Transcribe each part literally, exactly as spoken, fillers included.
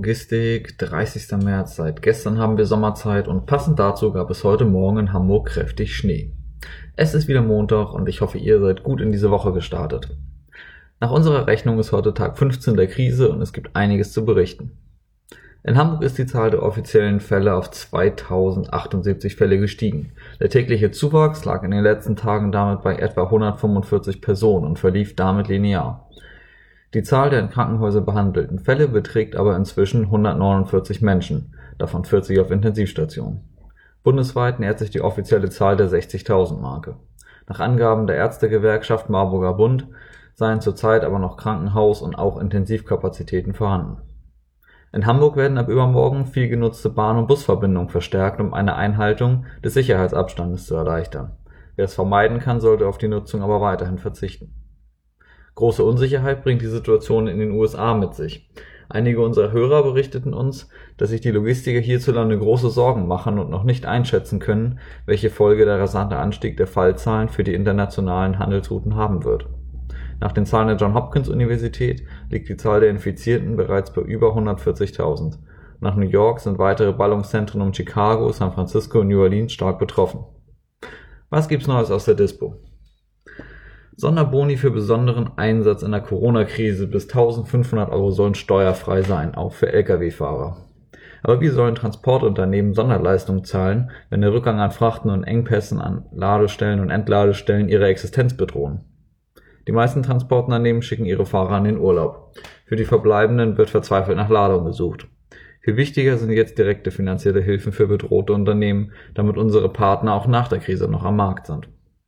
Logistik, dreißigster März, seit gestern haben wir Sommerzeit und passend dazu gab es heute Morgen in Hamburg kräftig Schnee. Es ist wieder Montag und ich hoffe, ihr seid gut in diese Woche gestartet. Nach unserer Rechnung ist heute Tag fünfzehn der Krise und es gibt einiges zu berichten. In Hamburg ist die Zahl der offiziellen Fälle auf zweitausendachtundsiebzig Fälle gestiegen. Der tägliche Zuwachs lag in den letzten Tagen damit bei etwa hundertfünfundvierzig Personen und verlief damit linear. Die Zahl der in Krankenhäusern behandelten Fälle beträgt aber inzwischen hundertneunundvierzig Menschen, davon vierzig auf Intensivstationen. Bundesweit nähert sich die offizielle Zahl der sechzigtausend Marke. Nach Angaben der Ärztegewerkschaft Marburger Bund seien zurzeit aber noch Krankenhaus- und auch Intensivkapazitäten vorhanden. In Hamburg werden ab übermorgen viel genutzte Bahn- und Busverbindungen verstärkt, um eine Einhaltung des Sicherheitsabstandes zu erleichtern. Wer es vermeiden kann, sollte auf die Nutzung aber weiterhin verzichten. Große Unsicherheit bringt die Situation in den U S A mit sich. Einige unserer Hörer berichteten uns, dass sich die Logistiker hierzulande große Sorgen machen und noch nicht einschätzen können, welche Folge der rasante Anstieg der Fallzahlen für die internationalen Handelsrouten haben wird. Nach den Zahlen der Johns Hopkins Universität liegt die Zahl der Infizierten bereits bei über hundertvierzigtausend. Nach New York sind weitere Ballungszentren um Chicago, San Francisco und New Orleans stark betroffen. Was gibt's Neues aus der Dispo? Sonderboni für besonderen Einsatz in der Corona-Krise bis eintausendfünfhundert Euro sollen steuerfrei sein, auch für L K W-Fahrer. Aber wie sollen Transportunternehmen Sonderleistungen zahlen, wenn der Rückgang an Frachten und Engpässen an Ladestellen und Entladestellen ihre Existenz bedrohen? Die meisten Transportunternehmen schicken ihre Fahrer in den Urlaub. Für die Verbleibenden wird verzweifelt nach Ladung gesucht. Viel wichtiger sind jetzt direkte finanzielle Hilfen für bedrohte Unternehmen, damit unsere Partner auch nach der Krise noch am Markt sind.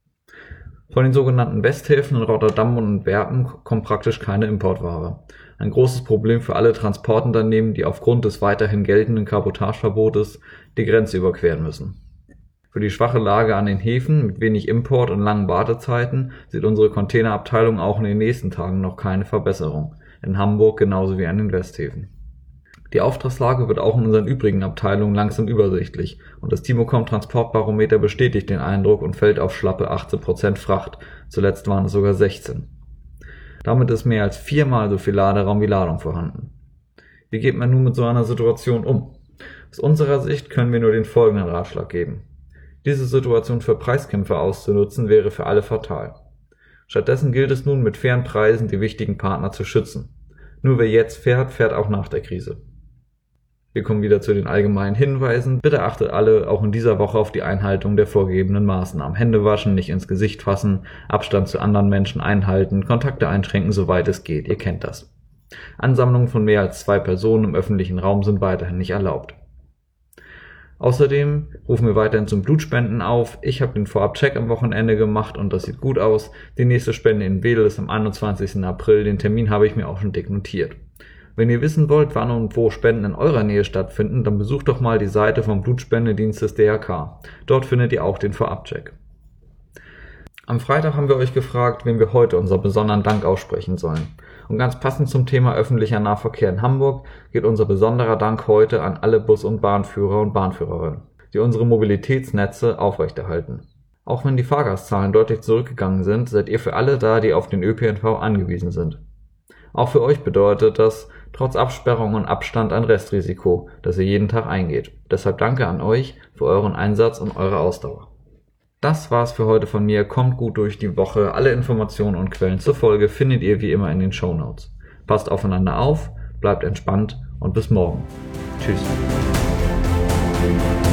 Von den sogenannten Westhäfen in Rotterdam und Antwerpen kommt praktisch keine Importware. Ein großes Problem für alle Transportunternehmen, die aufgrund des weiterhin geltenden Kabotageverbotes die Grenze überqueren müssen. Für die schwache Lage an den Häfen mit wenig Import und langen Wartezeiten sieht unsere Containerabteilung auch in den nächsten Tagen noch keine Verbesserung. In Hamburg genauso wie an den Westhäfen. Die Auftragslage wird auch in unseren übrigen Abteilungen langsam übersichtlich und das Timocom Transportbarometer bestätigt den Eindruck und fällt auf schlappe achtzehn Prozent Fracht, zuletzt waren es sogar sechzehn. Damit ist mehr als viermal so viel Laderaum wie Ladung vorhanden. Wie geht man nun mit so einer Situation um? Aus unserer Sicht können wir nur den folgenden Ratschlag geben. Diese Situation für Preiskämpfe auszunutzen wäre für alle fatal. Stattdessen gilt es nun mit fairen Preisen die wichtigen Partner zu schützen. Nur wer jetzt fährt, fährt auch nach der Krise. Wir kommen wieder zu den allgemeinen Hinweisen. Bitte achtet alle auch in dieser Woche auf die Einhaltung der vorgegebenen Maßnahmen. Hände waschen, nicht ins Gesicht fassen, Abstand zu anderen Menschen einhalten, Kontakte einschränken, soweit es geht. Ihr kennt das. Ansammlungen von mehr als zwei Personen im öffentlichen Raum sind weiterhin nicht erlaubt. Außerdem rufen wir weiterhin zum Blutspenden auf. Ich habe den Vorab-Check am Wochenende gemacht und das sieht gut aus. Die nächste Spende in Wedel ist am einundzwanzigsten April. Den Termin habe ich mir auch schon dick notiert. Wenn ihr wissen wollt, wann und wo Spenden in eurer Nähe stattfinden, dann besucht doch mal die Seite vom Blutspendedienst des D R K. Dort findet ihr auch den Vorab-Check. Am Freitag haben wir euch gefragt, wem wir heute unser besonderen Dank aussprechen sollen. Und ganz passend zum Thema öffentlicher Nahverkehr in Hamburg geht unser besonderer Dank heute an alle Bus- und Bahnführer und Bahnführerinnen, die unsere Mobilitätsnetze aufrechterhalten. Auch wenn die Fahrgastzahlen deutlich zurückgegangen sind, seid ihr für alle da, die auf den Ö P N V angewiesen sind. Auch für euch bedeutet das trotz Absperrung und Abstand ein Restrisiko, das ihr jeden Tag eingeht. Deshalb danke an euch für euren Einsatz und eure Ausdauer. Das war's für heute von mir. Kommt gut durch die Woche. Alle Informationen und Quellen zur Folge findet ihr wie immer in den Shownotes. Passt aufeinander auf, bleibt entspannt und bis morgen. Tschüss.